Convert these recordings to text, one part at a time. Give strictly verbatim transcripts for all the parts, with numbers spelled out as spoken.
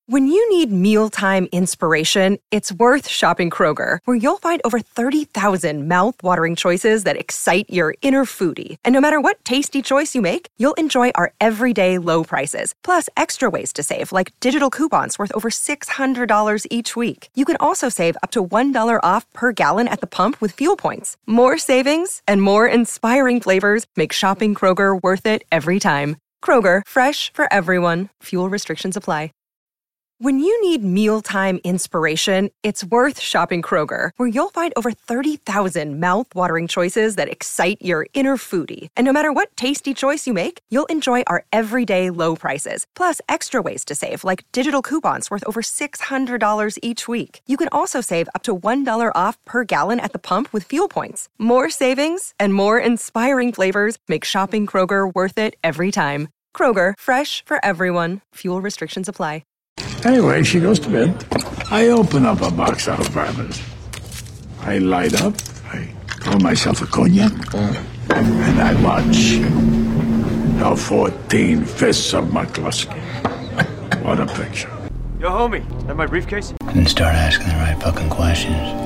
When you need mealtime inspiration, it's worth shopping Kroger, where you'll find over thirty thousand mouth-watering choices that excite your inner foodie. And no matter what tasty choice you make, you'll enjoy our everyday low prices, plus extra ways to save, like digital coupons worth over six hundred dollars each week. You can also save up to one dollar off per gallon at the pump with fuel points. More savings and more inspiring flavors make shopping Kroger worth it every time. Kroger, fresh for everyone. Fuel restrictions apply. When you need mealtime inspiration, it's worth shopping Kroger, where you'll find over thirty thousand mouth-watering choices that excite your inner foodie. And no matter what tasty choice you make, you'll enjoy our everyday low prices, plus extra ways to save, like digital coupons worth over six hundred dollars each week. You can also save up to one dollar off per gallon at the pump with fuel points. More savings and more inspiring flavors make shopping Kroger worth it every time. Kroger, fresh for everyone. Fuel restrictions apply. Anyway, she goes to bed. I open up a box of apartments. I light up. I call myself a cognac. And I watch the fourteen Fists of McCluskey. What a picture. Yo, homie, is that my briefcase? And start asking the right fucking questions.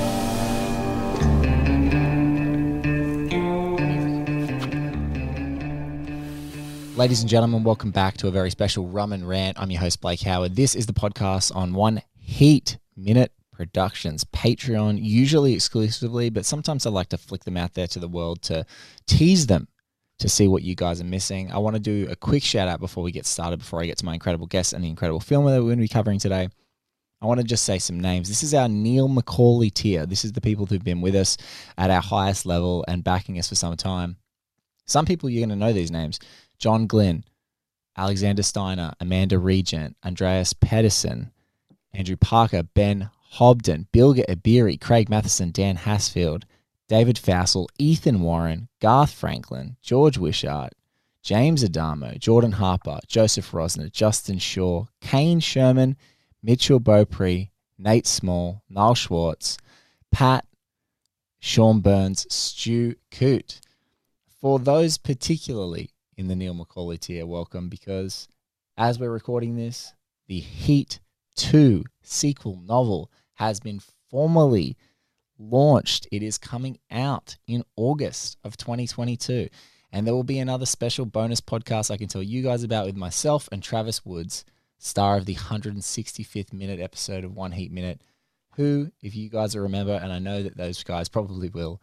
Ladies and gentlemen, welcome back to a very special Rum and Rant. I'm your host, Blake Howard. This is the podcast on One Heat Minute Productions, Patreon, usually exclusively, but sometimes I like to flick them out there to the world to tease them to see what you guys are missing. I want to do a quick shout out before we get started, before I get to my incredible guest and the incredible film that we're going to be covering today. I want to just say some names. This is our Neil McCauley tier. This is the people who've been with us at our highest level and backing us for some time. Some people, you're going to know these names. John Glynn, Alexander Steiner, Amanda Regent, Andreas Pedersen, Andrew Parker, Ben Hobden, Bilger Ibiri, Craig Matheson, Dan Hasfield, David Fassel, Ethan Warren, Garth Franklin, George Wishart, James Adamo, Jordan Harper, Joseph Rosner, Justin Shaw, Kane Sherman, Mitchell Beaupre, Nate Small, Niall Schwartz, Pat, Sean Burns, Stu Coote. For those particularly in the Neil McCauley tier, welcome, because as we're recording this, the Heat two sequel novel has been formally launched. It is coming out in August of twenty twenty-two, and there will be another special bonus podcast I can tell you guys about with myself and Travis Woods, star of the one hundred sixty-fifth minute episode of One Heat Minute, who, if you guys will remember, and I know that those guys probably will,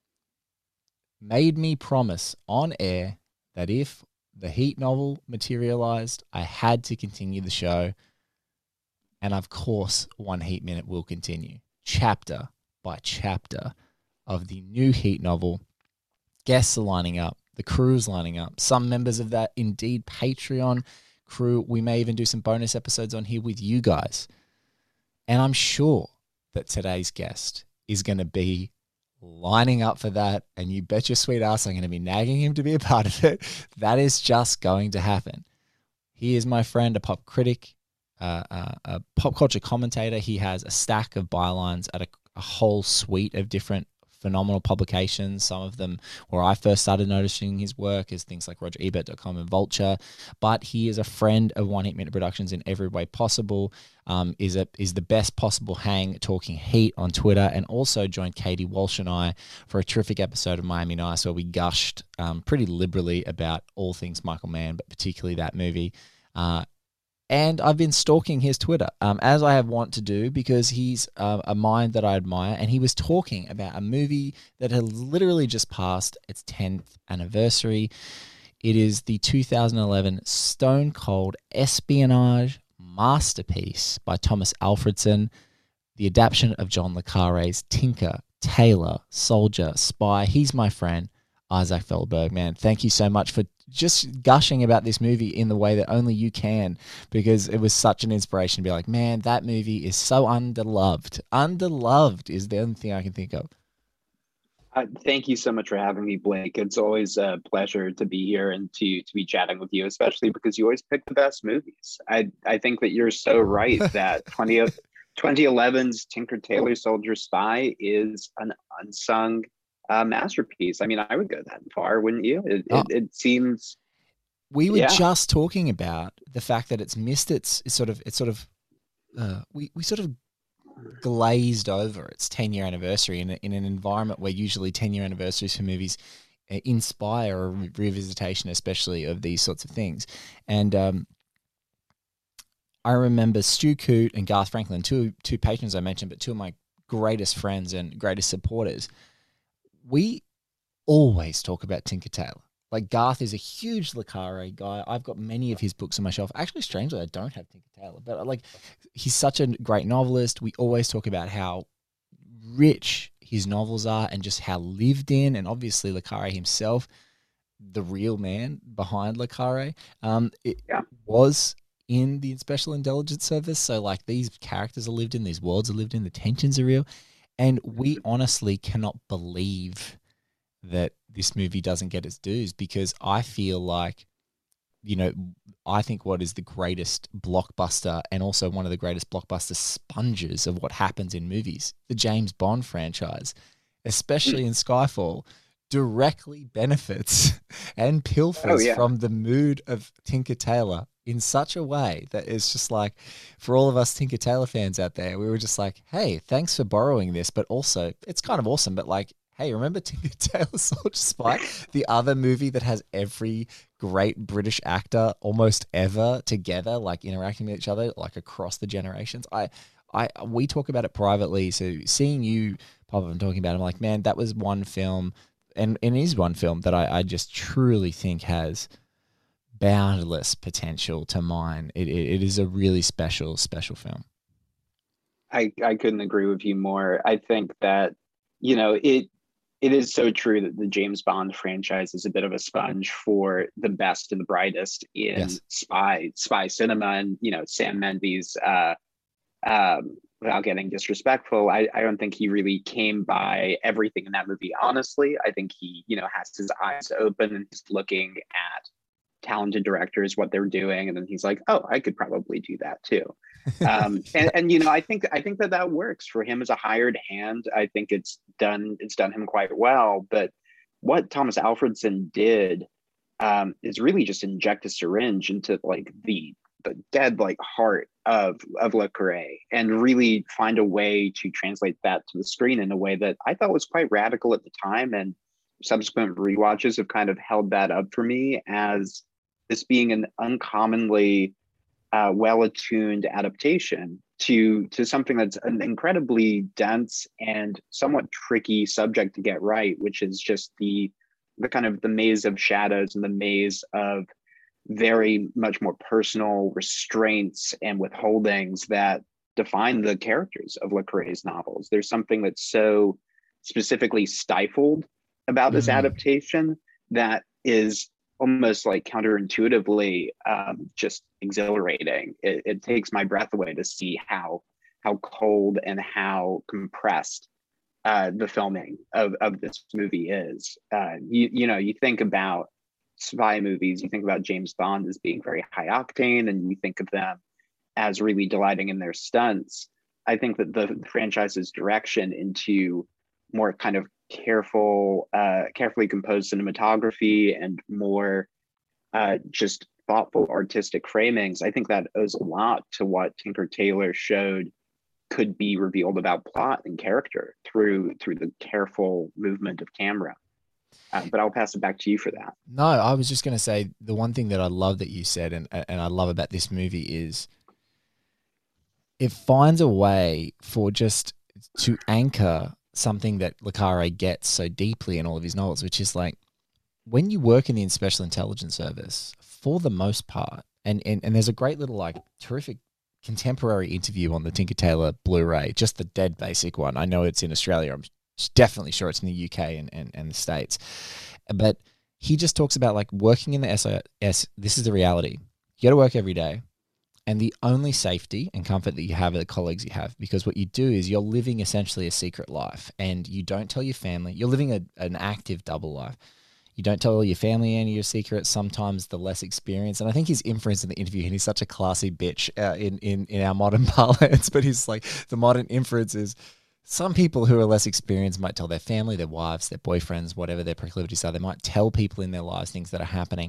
made me promise on air that if the Heat novel materialized, I had to continue the show. And of course, One Heat Minute will continue, chapter by chapter of the new Heat novel. Guests are lining up. The crew's lining up. Some members of that Indeed Patreon crew, we may even do some bonus episodes on here with you guys. And I'm sure that today's guest is going to be lining up for that, and you bet your sweet ass I'm going to be nagging him to be a part of it. That is just going to happen. He is my friend, a pop critic, uh, uh, a pop culture commentator. He has a stack of bylines at a, a whole suite of different phenomenal publications. Some of them where I first started noticing his work is things like roger ebert dot com and Vulture, but he is a friend of One Heat Minute Productions in every way possible. Um, is a is the best possible hang talking Heat on Twitter, and also joined Katie Walsh and I for a terrific episode of Miami Nice where we gushed um, pretty liberally about all things Michael Mann, but particularly that movie. Uh, and I've been stalking his Twitter, um, as I have want to do, because he's uh, a mind that I admire, and he was talking about a movie that had literally just passed its tenth anniversary. It is the two thousand eleven Stone Cold espionage masterpiece by Thomas Alfredson, the adaptation of John le Carre's Tinker, Tailor, Soldier, Spy. He's my friend, Isaac Feldberg. Man, thank you so much for just gushing about this movie in the way that only you can, because it was such an inspiration to be like, man, that movie is so underloved. Underloved is the only thing I can think of. Uh, thank you so much for having me, Blake. It's always a pleasure to be here and to to be chatting with you, especially because you always pick the best movies. I I think that you're so right that twenty eleven's Tinker, Tailor, Soldier, Spy is an unsung uh, masterpiece. I mean, I would go that far, wouldn't you? It, oh. it, it seems we were Yeah. just talking about the fact that it's missed its, it's sort of, it's sort of, uh, we, we sort of glazed over its ten year anniversary in, a, in an environment where usually ten year anniversaries for movies uh, inspire a re- revisitation, especially of these sorts of things. And um, I remember Stu Coote and Garth Franklin, two two patrons I mentioned, but two of my greatest friends and greatest supporters. We always talk about Tinker Tailor. Like, Garth is a huge Le Carre guy. I've got many of his books on my shelf. Actually, strangely, I don't have Tinker Tailor, but like, he's such a great novelist. We always talk about how rich his novels are and just how lived in, and obviously Le Carre himself, the real man behind Le Carre, um, it Yeah. was in the Special Intelligence Service. So like, these characters are lived in, these worlds are lived in, the tensions are real. And we honestly cannot believe that this movie doesn't get its dues, because I feel like, you know, I think what is the greatest blockbuster and also one of the greatest blockbuster sponges of what happens in movies, the James Bond franchise, especially in Skyfall, directly benefits and pilfers Oh, yeah. from the mood of Tinker Tailor in such a way that it's just like, for all of us Tinker Tailor fans out there, we were just like, hey, thanks for borrowing this, but also it's kind of awesome, but like, hey, remember Tinker Tailor Soldier Spy, the other movie that has every great British actor almost ever together, like interacting with each other, like across the generations. I, I, we talk about it privately. So seeing you pop up and talking about it, I'm like, man, that was one film, and, and it is one film that I, I just truly think has boundless potential to mine. It, it, it is a really special, special film. I, I couldn't agree with you more. I think that, you know, it it is so true that the James Bond franchise is a bit of a sponge for the best and the brightest in Yes. spy spy cinema. And, you know, Sam Mendes, uh, um, without getting disrespectful, I, I don't think he really came by everything in that movie. Honestly, I think he, you know, has his eyes open and he's looking at talented directors, what they're doing, and then he's like, oh, I could probably do that too. um and, and you know, i think i think that that works for him as a hired hand. I think it's done it's done him quite well. But what Thomas Alfredson did um is really just inject a syringe into like the the dead like heart of of Le Carre, and really find a way to translate that to the screen in a way that I thought was quite radical at the time, and subsequent rewatches have kind of held that up for me as this being an uncommonly uh, well-attuned adaptation to to something that's an incredibly dense and somewhat tricky subject to get right, which is just the the kind of the maze of shadows and the maze of very much more personal restraints and withholdings that define the characters of Le Carre's novels. There's something that's so specifically stifled about this Mhm. adaptation that is almost like counterintuitively um, just exhilarating. It, it takes my breath away to see how how cold and how compressed uh, the filming of, of this movie is. Uh, you, you know, you think about spy movies, you think about James Bond as being very high octane, and you think of them as really delighting in their stunts. I think that the franchise's direction into more kind of careful, uh, carefully composed cinematography and more uh, just thoughtful artistic framings, I think that owes a lot to what Tinker Tailor showed could be revealed about plot and character through through the careful movement of camera. Uh, but I'll pass it back to you for that. No, I was just going to say the one thing that I love that you said, and and I love about this movie is it finds a way for just to anchor something that Le Carre gets so deeply in all of his novels, which is like, when you work in the Special Intelligence Service, for the most part, and, and, and there's a great little like terrific contemporary interview on the Tinker Tailor Blu-ray, just the dead basic one. I know it's in Australia. I'm definitely sure it's in the U K and, and, and the States. But he just talks about like working in the S I S. This is the reality. You got to work every day. And the only safety and comfort that you have are the colleagues you have, because what you do is you're living essentially a secret life, and you don't tell your family. You're living a, an active double life. You don't tell your family any of your secrets, sometimes the less experienced. And I think his inference in the interview, and he's such a classy bitch uh, in, in, in our modern parlance, but he's like, the modern inference is some people who are less experienced might tell their family, their wives, their boyfriends, whatever their proclivities are. They might tell people in their lives things that are happening.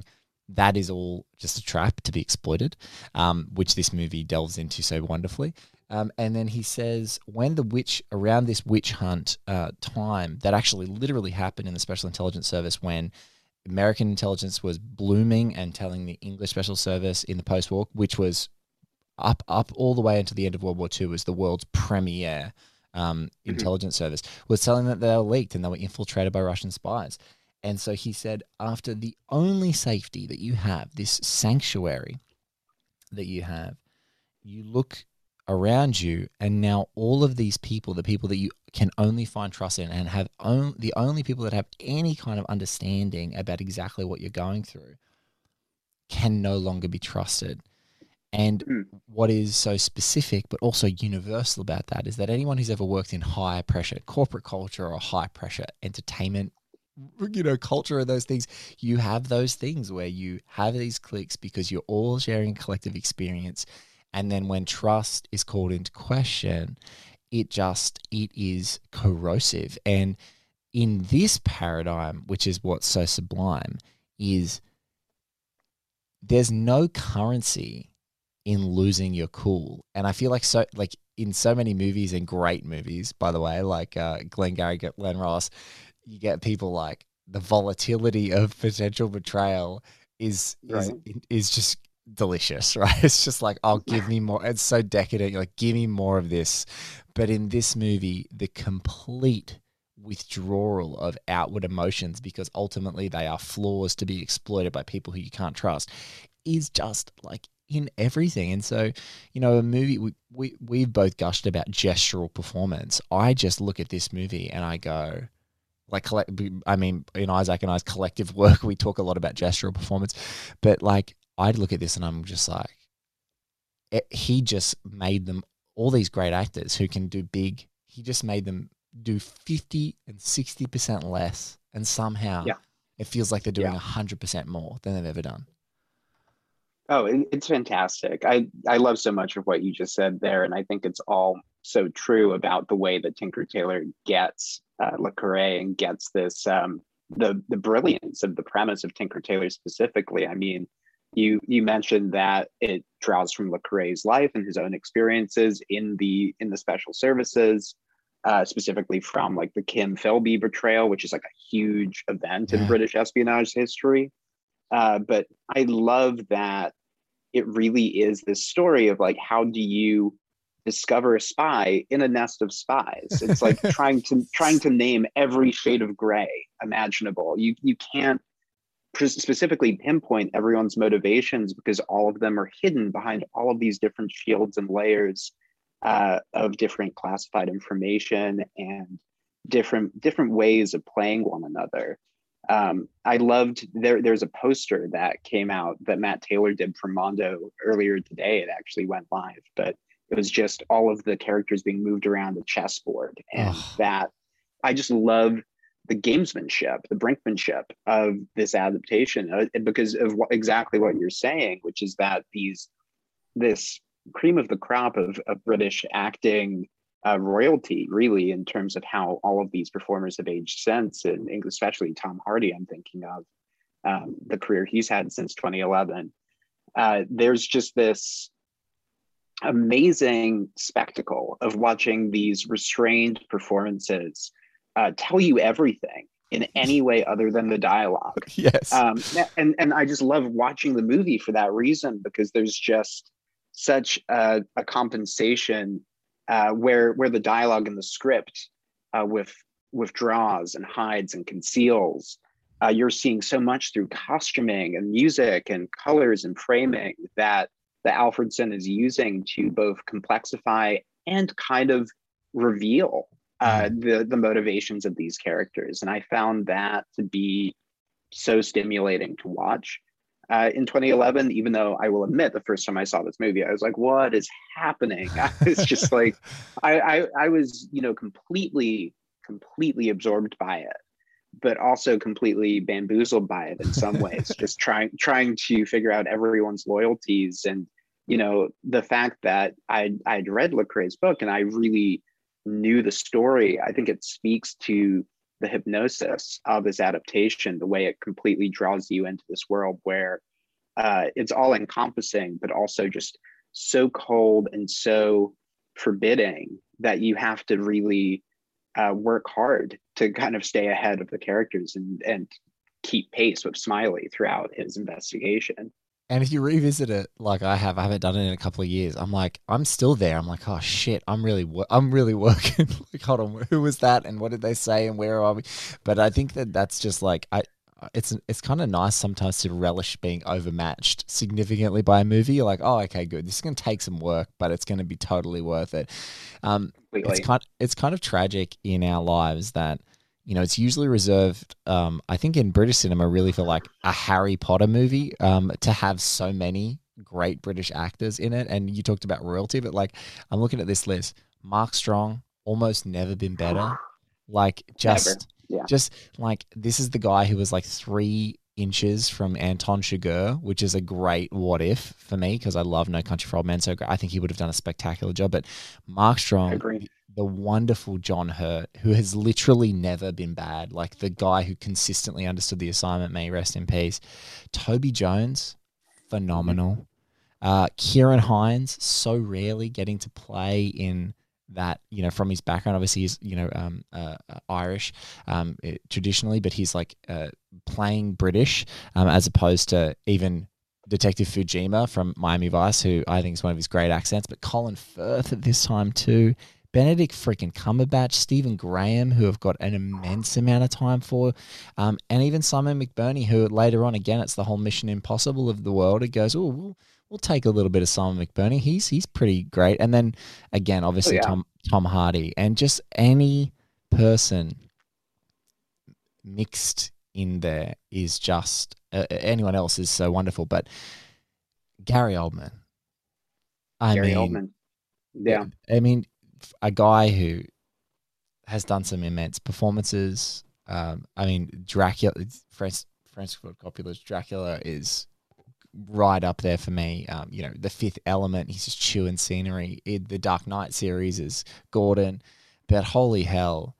that is all just a trap to be exploited, um, which this movie delves into so wonderfully. Um, and then he says, when the witch, around this witch hunt uh, time that actually literally happened in the Special Intelligence Service, when American intelligence was blooming and telling the English Special Service in the post-war, which was up up all the way into the end of World War Two, was the world's premier um, mm-hmm. intelligence service, was telling that they were leaked and they were infiltrated by Russian spies. And so he said, after the only safety that you have, this sanctuary that you have, you look around you, and now all of these people, the people that you can only find trust in and have on, the only people that have any kind of understanding about exactly what you're going through, can no longer be trusted. And mm. what is so specific but also universal about that is that anyone who's ever worked in high pressure corporate culture or high pressure entertainment, you know, culture, or those things, you have those things where you have these cliques because you're all sharing a collective experience. And then when trust is called into question, it just, it is corrosive. And in this paradigm, which is what's so sublime, is there's no currency in losing your cool. And I feel like so, like in so many movies, and great movies, by the way, like uh, Glengarry Glen Ross, you get people like the volatility of potential betrayal is right. is is just delicious, right? It's just like, oh, give me more. It's so decadent. You're like, give me more of this. But in this movie, the complete withdrawal of outward emotions, because ultimately they are flaws to be exploited by people who you can't trust, is just like in everything. And so, you know, a movie, we, we, we've both gushed about gestural performance. I just look at this movie and I go, like, collect, I mean, in Isaac and I's collective work, we talk a lot about gestural performance, but like, I'd look at this and I'm just like, it, he just made them, all these great actors who can do big, he just made them do fifty and sixty percent less. And somehow yeah. it feels like they're doing yeah. one hundred percent more than they've ever done. Oh, it, it's fantastic. I, I love so much of what you just said there. And I think it's all so true about the way that Tinker Tailor gets uh, Le Carre and gets this, um, the, the brilliance of the premise of Tinker Tailor specifically. I mean, You you mentioned that it draws from Le Carre's life and his own experiences in the in the special services, uh, specifically from like the Kim Philby betrayal, which is like a huge event yeah. in British espionage history. Uh, but I love that it really is this story of like, how do you discover a spy in a nest of spies? It's like trying to trying to name every shade of gray imaginable. You you can't specifically pinpoint everyone's motivations because all of them are hidden behind all of these different shields and layers uh, of different classified information and different different ways of playing one another. Um, I loved there. There's a poster that came out that Matt Taylor did for Mondo earlier today. It actually went live, but it was just all of the characters being moved around a chessboard, and oh. that I just love the gamesmanship, the brinkmanship of this adaptation, uh, because of what, exactly what you're saying, which is that these this cream of the crop of, of British acting uh, royalty, really, in terms of how all of these performers have aged since, and especially Tom Hardy, I'm thinking of um, the career he's had since twenty eleven. Uh, there's just this amazing spectacle of watching these restrained performances Uh, tell you everything in any way other than the dialogue. Yes. Um, and, and I just love watching the movie for that reason, because there's just such a, a compensation uh, where where the dialogue in the script uh, with withdraws and hides and conceals. Uh, you're seeing so much through costuming and music and colors and framing that that Alfredson is using to both complexify and kind of reveal uh, the, the motivations of these characters. And I found that to be so stimulating to watch. Uh, in twenty eleven, even though I will admit the first time I saw this movie, I was like, what is happening? I was just like, I, I, I was, you know, completely, completely absorbed by it, but also completely bamboozled by it in some ways, just trying, trying to figure out everyone's loyalties. And, you know, the fact that I'd, I'd read Le Carre's book and I really knew the story, I think it speaks to the hypnosis of this adaptation, the way it completely draws you into this world where uh, it's all encompassing, but also just so cold and so forbidding that you have to really uh, work hard to kind of stay ahead of the characters and and keep pace with Smiley throughout his investigation. And if you revisit it, like I have, I haven't done it in a couple of years. I'm like, I'm still there. I'm like, oh shit, I'm really, wor- I'm really working. Like, hold on, who was that, and what did they say, and where are we? But I think that that's just like, I, it's it's kind of nice sometimes to relish being overmatched significantly by a movie. You're like, oh, okay, good. This is gonna take some work, but it's gonna be totally worth it. Um, it's kind, it's kind of tragic in our lives that, you know, it's usually reserved, um, I think in British cinema, really for like a Harry Potter movie, um, to have so many great British actors in it. And you talked about royalty, but like, I'm looking at this list. Mark Strong, almost never been better. Like, just, yeah. just like, this is the guy who was like three inches from Anton Chigurh, which is a great what if for me because I love No Country for Old Men so great. I think he would have done a spectacular job. But Mark Strong, I agree. The wonderful John Hurt, who has literally never been bad, like the guy who consistently understood the assignment, may rest in peace. Toby Jones, phenomenal. Uh, Kieran Hines, so rarely getting to play in that, you know, from his background. Obviously, he's, you know, um, uh, Irish um, it, traditionally, but he's like uh, playing British um, as opposed to even Detective Fujima from Miami Vice, who I think is one of his great accents. But Colin Firth at this time too. Benedict freaking Cumberbatch, Stephen Graham, who I've got an immense amount of time for, um, and even Simon McBurney, who later on, again, it's the whole Mission Impossible of the world. It goes, oh, we'll, we'll take a little bit of Simon McBurney. He's he's pretty great. And then, again, obviously oh, yeah. Tom Tom Hardy. And just any person mixed in there is just, uh, anyone else is so wonderful. But Gary Oldman, I Gary mean, Oldman. Yeah. I mean, a guy who has done some immense performances. Um, I mean, Dracula, Francis Ford Coppola's Dracula is right up there for me. Um, you know, The Fifth Element, he's just chewing scenery. It, the Dark Knight series is Gordon. But holy hell,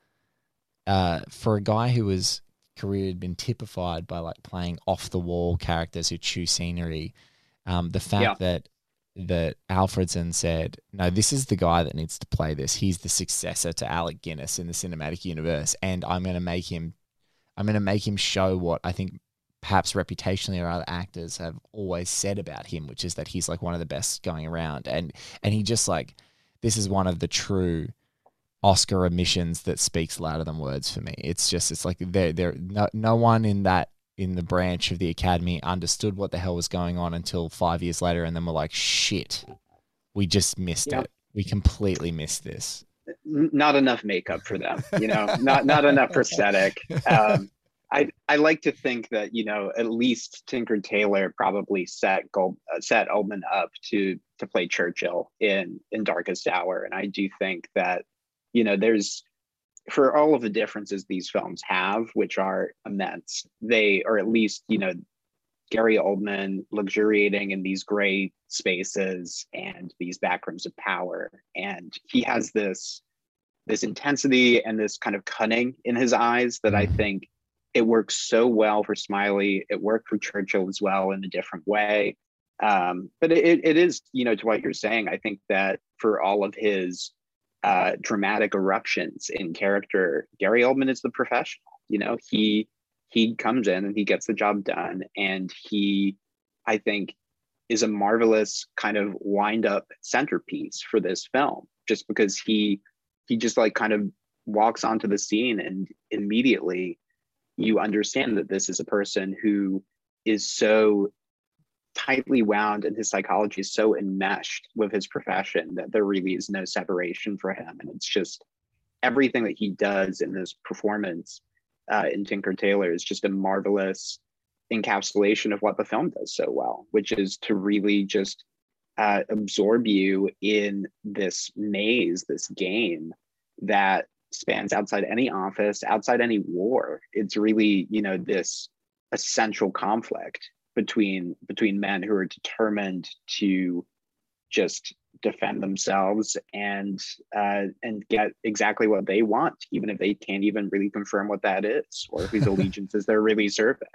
uh, for a guy who was career had been typified by like playing off the wall characters who chew scenery, um, the fact Yeah. that that Alfredson said, no, this is the guy that needs to play this. He's the successor to Alec Guinness in the cinematic universe. And I'm going to make him, I'm going to make him show what I think perhaps reputationally or other actors have always said about him, which is that he's like one of the best going around. And, and he just like, this is one of the true Oscar omissions that speaks louder than words for me. It's just, it's like there, there, no, no one in that, in the branch of the Academy understood what the hell was going on until five years later, and then we're like, shit, we just missed Yep. it. We completely missed this. N- Not enough makeup for them, you know, not not enough prosthetic. Um, I I like to think that, you know, at least Tinker Tailor probably set Gold, uh, set Oldman up to to play Churchill in in Darkest Hour, and I do think that, you know, there's, for all of the differences these films have, which are immense, they, or at least, you know, Gary Oldman luxuriating in these gray spaces and these back rooms of power. And he has this, this intensity and this kind of cunning in his eyes that I think it works so well for Smiley. It worked for Churchill as well in a different way. Um, but it, it is, you know, to what you're saying, I think that for all of his uh, dramatic eruptions in character, Gary Oldman is the professional. You know, he he comes in and he gets the job done, and he, I think, is a marvelous kind of wind-up centerpiece for this film, just because he he just like kind of walks onto the scene, and immediately you understand that this is a person who is so tightly wound, and his psychology is so enmeshed with his profession that there really is no separation for him. And it's just everything that he does in this performance uh, in Tinker Tailor is just a marvelous encapsulation of what the film does so well, which is to really just uh, absorb you in this maze, this game that spans outside any office, outside any war. It's really, you know, this essential conflict between between men who are determined to just defend themselves and uh, and get exactly what they want, even if they can't even really confirm what that is or whose allegiances they're really serving.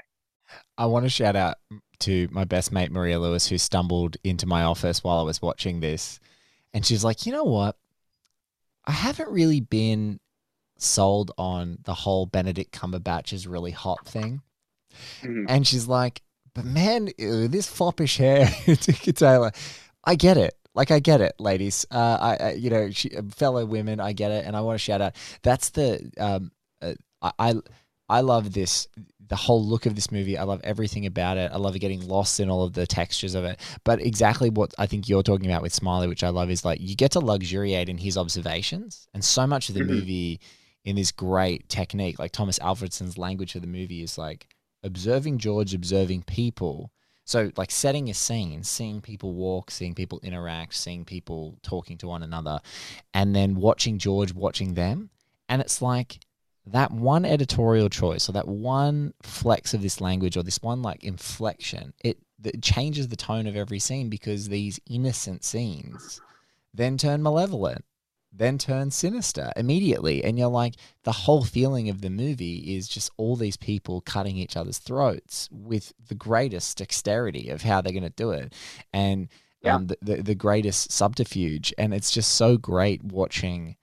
I want to shout out to my best mate, Maria Lewis, who stumbled into my office while I was watching this. And she's like, you know what? I haven't really been sold on the whole Benedict Cumberbatch is really hot thing. Mhm. And she's like, but man, ew, this foppish hair, Tinker Tailor, I get it. Like, I get it, ladies. Uh, I, I, you know, she, fellow women, I get it. And I want to shout out. That's the, um, uh, I, I, I love this, the whole look of this movie. I love everything about it. I love getting lost in all of the textures of it. But exactly what I think you're talking about with Smiley, which I love, is like you get to luxuriate in his observations. And so much of the Mhm. movie in this great technique, like Thomas Alfredson's language of the movie is like observing George, observing people. So like setting a scene, seeing people walk, seeing people interact, seeing people talking to one another, and then watching George watching them. And it's like that one editorial choice or that one flex of this language or this one like inflection, it, it changes the tone of every scene because these innocent scenes then turn malevolent, then turn sinister immediately. And you're like, the whole feeling of the movie is just all these people cutting each other's throats with the greatest dexterity of how they're going to do it. And Yeah. um, the, the, the greatest subterfuge. And it's just so great watching.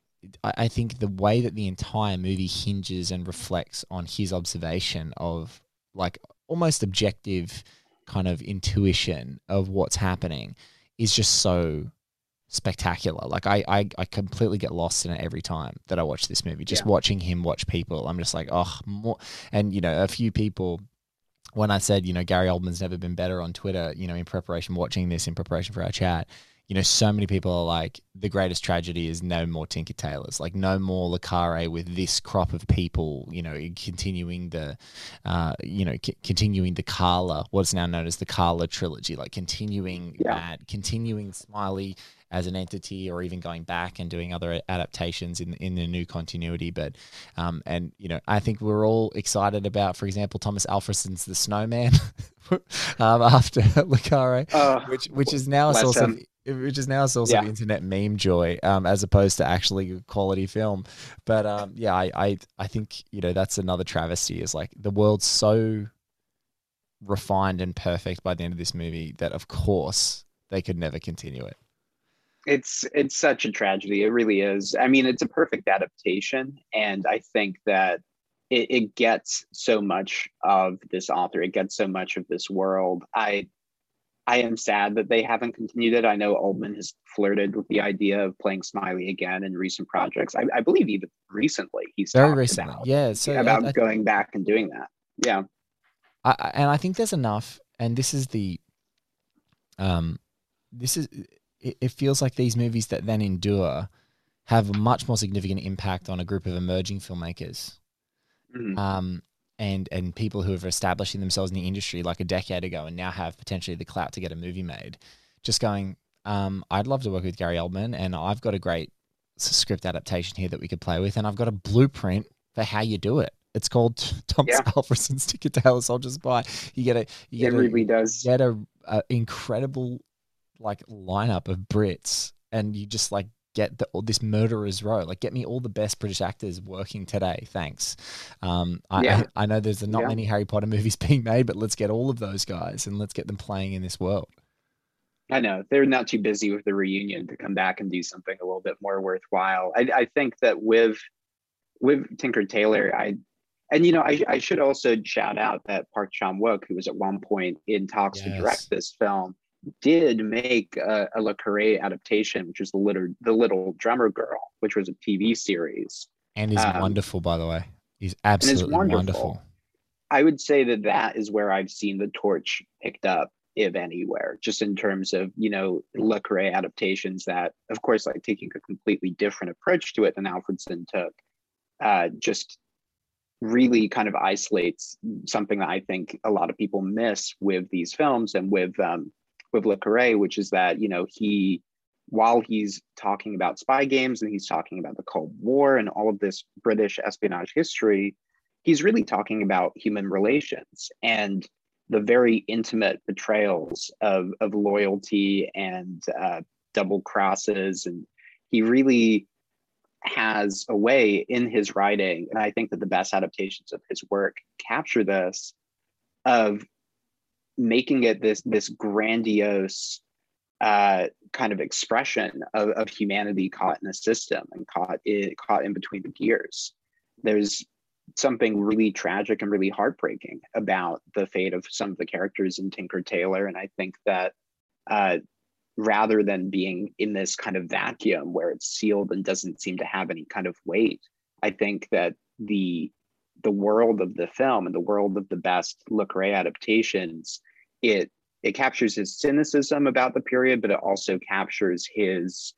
I, I think the way that the entire movie hinges and reflects on his observation of like almost objective kind of intuition of what's happening is just so spectacular. Like I, I, I completely get lost in it every time that I watch this movie. Just Yeah. watching him watch people, I'm just like, oh, more. And you know, a few people, when I said, you know, Gary Oldman's never been better on Twitter, you know, in preparation, watching this in preparation for our chat, you know, so many people are like, the greatest tragedy is no more Tinker Tailors, like no more Le Carre with this crop of people, you know, continuing the, uh, you know, c- continuing the Carla, what's now known as the Carla trilogy, like continuing Yeah. that, continuing Smiley as an entity, or even going back and doing other adaptations in in the new continuity. But um, and you know, I think we're all excited about, for example, Thomas Alfredson's The Snowman um, after Le Carre, Uh, which which is now a bless source of him. which is now a source Yeah. of internet meme joy, um, as opposed to actually a quality film. But um, yeah, I, I I think you know that's another travesty. Is like the world's so refined and perfect by the end of this movie that of course they could never continue it. It's it's such a tragedy. It really is. I mean, it's a perfect adaptation, and I think that it, it gets so much of this author. It gets so much of this world. I I am sad that they haven't continued it. I know Oldman has flirted with the idea of playing Smiley again in recent projects. I, I believe even recently he's Very talked recently, about yeah. So about I, I, going back and doing that. Yeah. I, I- and I think there's enough. And this is the, um, this is it, it feels like these movies that then endure have a much more significant impact on a group of emerging filmmakers. Mhm. Um, and and people who have established themselves in the industry like a decade ago and now have potentially the clout to get a movie made, just going, um, I'd love to work with Gary Oldman, and I've got a great s- script adaptation here that we could play with, and I've got a blueprint for how you do it. It's called Thomas Yeah. Alfredson's Tinker Tailor Soldier Spy. You get a you It get a really does. you get a, a incredible like lineup of Brits, and you just like get the, all this murderer's row. Like, get me all the best British actors working today. Thanks. Um, I, Yeah. I I know there's not Yeah. many Harry Potter movies being made, but let's get all of those guys and let's get them playing in this world. I know they're not too busy with the reunion to come back and do something a little bit more worthwhile. I, I think that with with Tinker Tailor, I and you know I, I should also shout out that Park Chan Wook, who was at one point in talks to direct Yes. this film, did make a, a Le Carre adaptation, which was the little the Little Drummer Girl, which was a T V series, And is um, wonderful, by the way. He's and it's absolutely wonderful. wonderful. I would say that that is where I've seen the torch picked up, if anywhere, just in terms of, you know, Le Carre adaptations that, of course, like taking a completely different approach to it than Alfredson took, uh, just really kind of isolates something that I think a lot of people miss with these films and with um, with Le Carre, which is that, you know, he, while he's talking about spy games and he's talking about the Cold War and all of this British espionage history, he's really talking about human relations and the very intimate betrayals of, of loyalty and uh, double crosses. And he really has a way in his writing, and I think that the best adaptations of his work capture this, of making it this this grandiose uh, kind of expression of, of humanity caught in a system and caught in, caught in between the gears. There's something really tragic and really heartbreaking about the fate of some of the characters in Tinker Tailor. And I think that uh, rather than being in this kind of vacuum where it's sealed and doesn't seem to have any kind of weight, I think that the the world of the film and the world of the best Le Carré adaptations, it it captures his cynicism about the period, but it also captures his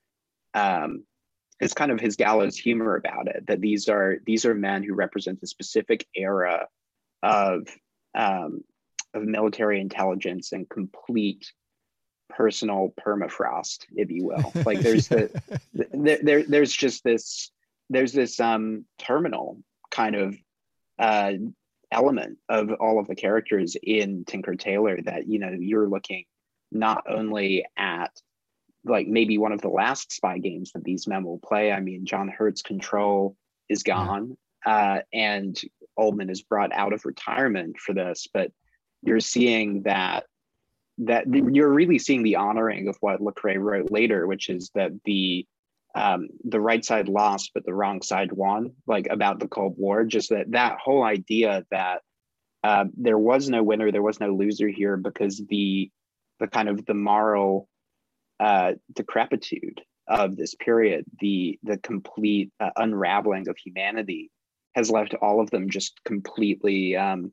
um, his kind of his gallows humor about it. That these are these are men who represent a specific era of um, of military intelligence and complete personal permafrost, if you will. Like there's the there, there there's just this there's this um terminal kind of uh element of all of the characters in Tinker Tailor, that, you know, you're looking not only at like maybe one of the last spy games that these men will play. I mean, John Hurt's control is gone, yeah. uh, and Oldman is brought out of retirement for this, but you're seeing that that you're really seeing the honoring of what Le Carré wrote later, which is that the um, the right side lost, but the wrong side won, like about the Cold War. Just that that whole idea that uh, there was no winner, there was no loser here, because the the kind of the moral uh, decrepitude of this period, the the complete uh, unraveling of humanity, has left all of them just completely um,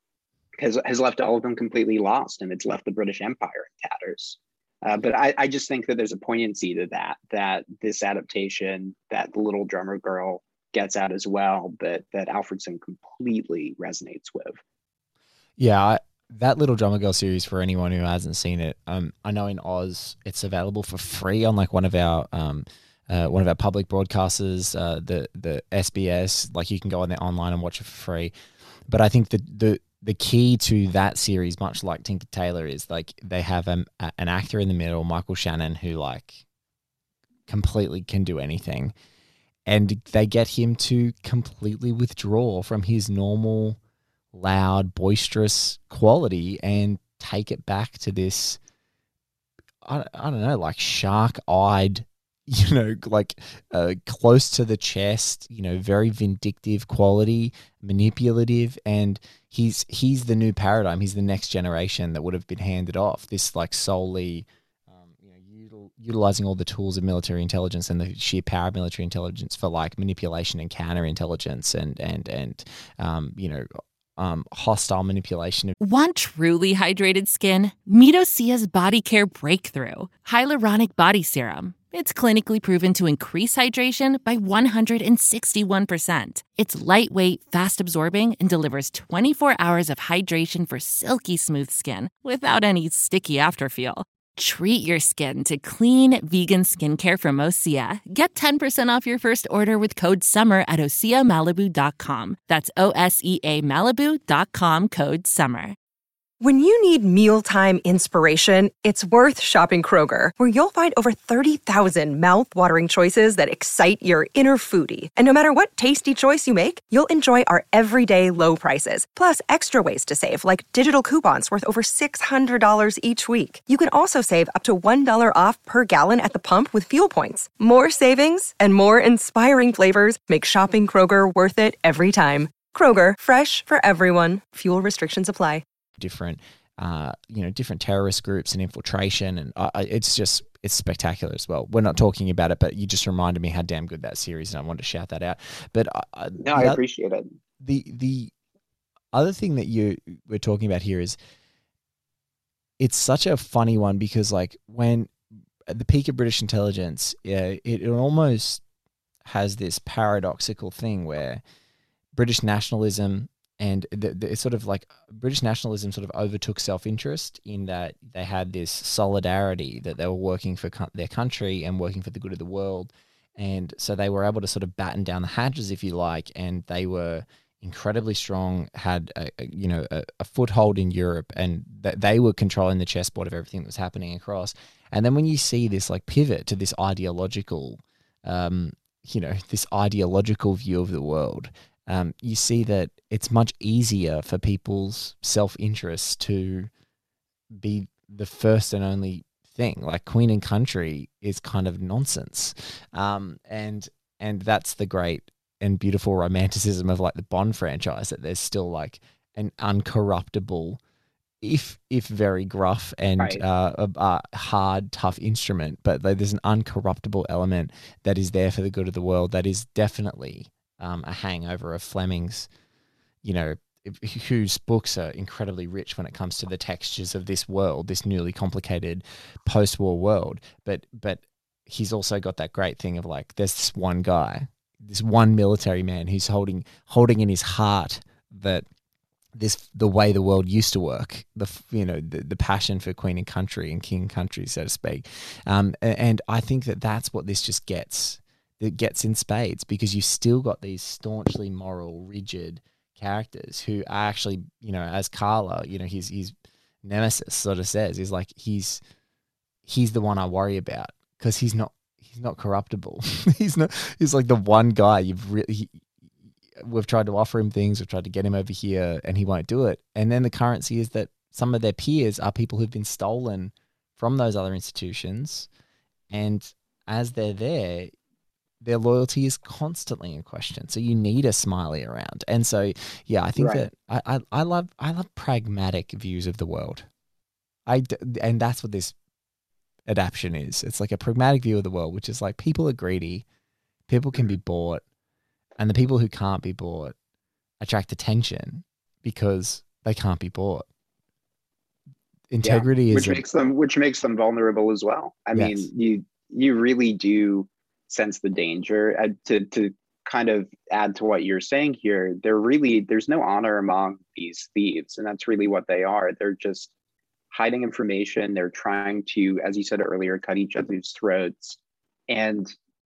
has has left all of them completely lost, and it's left the British Empire in tatters. Uh, but I, I just think that there's a poignancy to that, that this adaptation, that the Little Drummer Girl gets at as well, but that Alfredson completely resonates with. Yeah, I, that Little Drummer Girl series, for anyone who hasn't seen it, um, I know in Oz it's available for free on like one of our um, uh, one of our public broadcasters, uh, the the S B S. Like you can go on there online and watch it for free. But I think the the the key to that series, much like Tinker Tailor, is like they have um, a, an actor in the middle, Michael Shannon, who like completely can do anything, and they get him to completely withdraw from his normal, loud, boisterous quality and take it back to this, I, I don't know, like shark-eyed, you know, like uh, close to the chest, you know, very vindictive quality, manipulative, and he's he's the new paradigm. He's the next generation that would have been handed off. This like solely, um, you know, util, utilizing all the tools of military intelligence and the sheer power of military intelligence for like manipulation and counterintelligence and and and um, you know. Um, hostile manipulation. Want truly hydrated skin? Meet Osea's Body Care Breakthrough Hyaluronic Body Serum. It's clinically proven to increase hydration by one hundred sixty-one percent. It's lightweight, fast-absorbing, and delivers twenty-four hours of hydration for silky smooth skin without any sticky afterfeel. Treat your skin to clean, vegan skincare from Osea. Get ten percent off your first order with code SUMMER at osea malibu dot com. That's O S E A Malibu dot com, code SUMMER. When you need mealtime inspiration, it's worth shopping Kroger, where you'll find over thirty thousand mouth-watering choices that excite your inner foodie. And no matter what tasty choice you make, you'll enjoy our everyday low prices, plus extra ways to save, like digital coupons worth over six hundred dollars each week. You can also save up to one dollar off per gallon at the pump with fuel points. More savings and more inspiring flavors make shopping Kroger worth it every time. Kroger, fresh for everyone. Fuel restrictions apply. different, uh, you know, different terrorist groups and infiltration, and uh, it's just it's spectacular as well. We're not talking about it, but you just reminded me how damn good that series, and I wanted to shout that out. But uh, no, I appreciate it. The the other thing that you we're talking about here is it's such a funny one, because like when at the peak of British intelligence, yeah, it, it almost has this paradoxical thing where British nationalism and the, the, it's sort of like British nationalism sort of overtook self-interest in that they had this solidarity that they were working for co- their country and working for the good of the world. And so they were able to sort of batten down the hatches, if you like, and they were incredibly strong, had a, a, you know a, a foothold in Europe, and that they were controlling the chessboard of everything that was happening across. And then when you see this like pivot to this ideological, um, you know, this ideological view of the world, um, you see that it's much easier for people's self-interest to be the first and only thing. Like Queen and Country is kind of nonsense. Um, and and that's the great and beautiful romanticism of like the Bond franchise, that there's still like an uncorruptible, if if very gruff and Right. uh, a, a hard, tough instrument, but there's an uncorruptible element that is there for the good of the world. That is definitely um, a hangover of Fleming's, you know, whose books are incredibly rich when it comes to the textures of this world, this newly complicated post-war world. But but he's also got that great thing of like, there's this one guy, this one military man who's holding holding in his heart that this the way the world used to work, the you know the, the passion for Queen and Country and King and Country, so to speak. Um, and I think that that's what this just gets. It gets in spades, because you still got these staunchly moral, rigid characters who are actually, you know, as Carla, you know, his his nemesis sort of says, is like he's he's the one I worry about, because he's not he's not corruptible. he's not he's like the one guy you've really. He, we've tried to offer him things, we've tried to get him over here, and he won't do it. And then the currency is that some of their peers are people who've been stolen from those other institutions, and as they're there, their loyalty is constantly in question. So you need a Smiley around. And so, yeah, I think Right. that I, I, I love I love pragmatic views of the world. I d- and that's what this adaptation is. It's like a pragmatic view of the world, which is like people are greedy, people can be bought, and the people who can't be bought attract attention because they can't be bought. Integrity Yeah, is which a, makes them which makes them vulnerable as well. I Yes. mean, you you really do sense the danger. Uh, to to kind of add to what you're saying here, there really there's no honor among these thieves, and that's really what they are. They're just hiding information. They're trying to, as you said earlier, cut each other's throats. And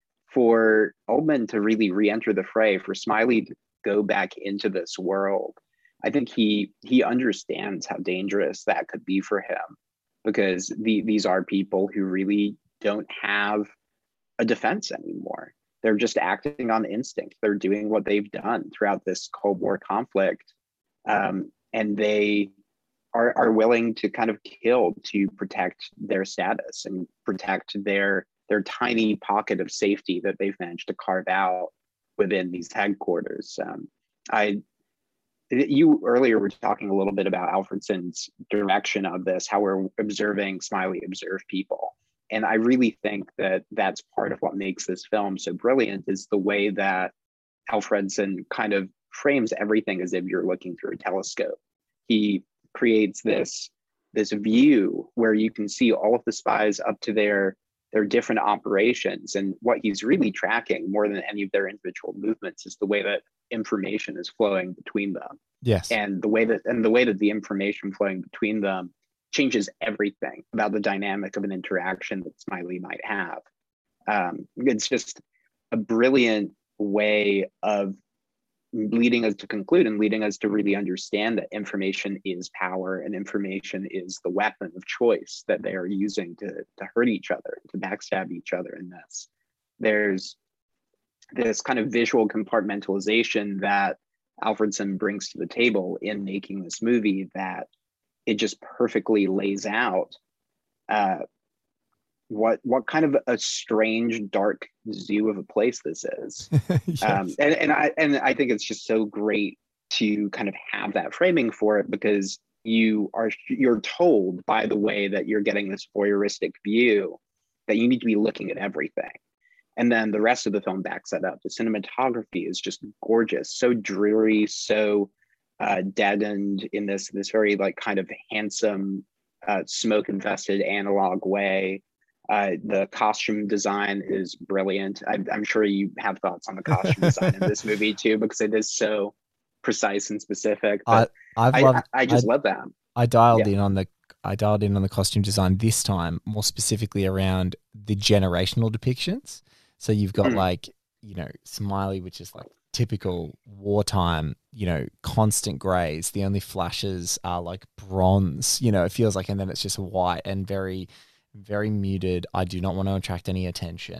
for Oldman to really re-enter the fray, for Smiley to go back into this world, I think he he understands how dangerous that could be for him, because the, these are people who really don't have a defense anymore. They're just acting on instinct. They're doing what they've done throughout this Cold War conflict, um, and they are are willing to kind of kill to protect their status and protect their their tiny pocket of safety that they've managed to carve out within these headquarters. Um, I, you earlier were talking a little bit about Alfredson's direction of this, how we're observing Smiley observe people. And I really think that that's part of what makes this film so brilliant, is the way that Alfredson kind of frames everything as if you're looking through a telescope. He creates this, this view where you can see all of the spies up to their their different operations, and what he's really tracking more than any of their individual movements is the way that information is flowing between them. yes. And the way that and the way that the information flowing between them changes everything about the dynamic of an interaction that Smiley might have. Um, it's just a brilliant way of leading us to conclude and leading us to really understand that information is power, and information is the weapon of choice that they are using to, to hurt each other, to backstab each other in this. There's this kind of visual compartmentalization that Alfredson brings to the table in making this movie, that it just perfectly lays out uh, what what kind of a strange, dark zoo of a place this is. Yes. Um, and, and I and I think it's just so great to kind of have that framing for it, because you are you're told by the way that you're getting this voyeuristic view that you need to be looking at everything. And then the rest of the film backs that up. The cinematography is just gorgeous, so dreary, so uh, deadened in this this very like kind of handsome, uh, smoke-infested analog way. Uh, the costume design is brilliant. I, I'm sure you have thoughts on the costume design in this movie too, because it is so precise and specific. But I, I've I, loved, I, I just I, love that. I dialed Yeah. in on the I dialed in on the costume design this time, more specifically around the generational depictions. So you've got Mm. like, you know, Smiley, which is like typical wartime, you know, constant grays. The only flashes are like bronze, you know, it feels like, and then it's just white and very, very muted. I do not want to attract any attention.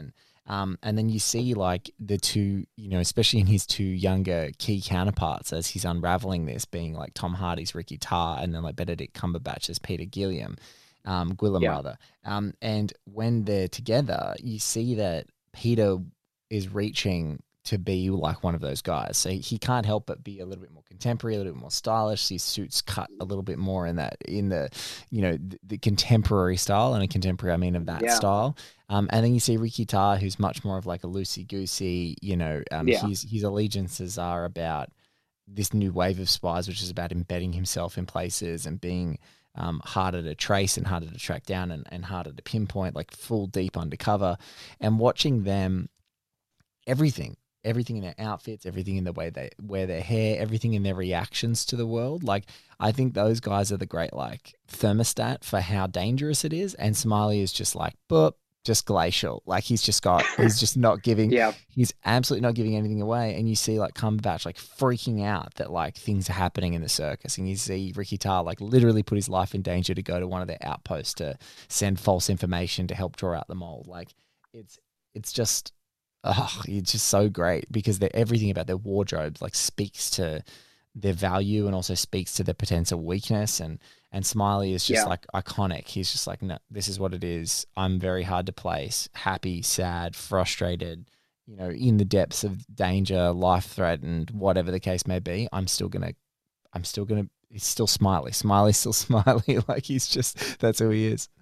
Um, and then you see like the two, you know, especially in his two younger key counterparts as he's unraveling this, being like Tom Hardy's Ricky Tarr and then like Benedict Cumberbatch as Peter Gilliam, um, Gwillem Yeah. rather. Um, and when they're together, you see that Peter is reaching to be like one of those guys. So he, he can't help but be a little bit more contemporary, a little bit more stylish. His suits cut a little bit more in that, in the, you know, the, the contemporary style, and a contemporary, I mean, of that Yeah. style. Um, and then you see Ricky Tarr, who's much more of like a loosey-goosey, you know, um, Yeah. his, his allegiances are about this new wave of spies, which is about embedding himself in places and being um, harder to trace and harder to track down and, and harder to pinpoint, like full deep undercover. And watching them, everything, everything in their outfits, everything in the way they wear their hair, everything in their reactions to the world. Like, I think those guys are the great, like, thermostat for how dangerous it is. And Smiley is just like, boop, just glacial. Like, he's just got, he's just not giving, Yeah. he's absolutely not giving anything away. And you see, like, Cumberbatch, like, freaking out that, like, things are happening in the circus. And you see Ricky Tarr, like, literally put his life in danger to go to one of their outposts to send false information to help draw out the mole. Like, it's, it's just, oh, it's just so great because they're, everything about their wardrobes like speaks to their value and also speaks to their potential weakness. And and Smiley is just Yeah. like iconic. He's just like, no, this is what it is. I'm very hard to place. Happy, sad, frustrated, you know, in the depths of danger, life threatened, whatever the case may be. I'm still gonna, I'm still gonna. He's still Smiley. Smiley's still Smiley. Like, he's just, that's who he is.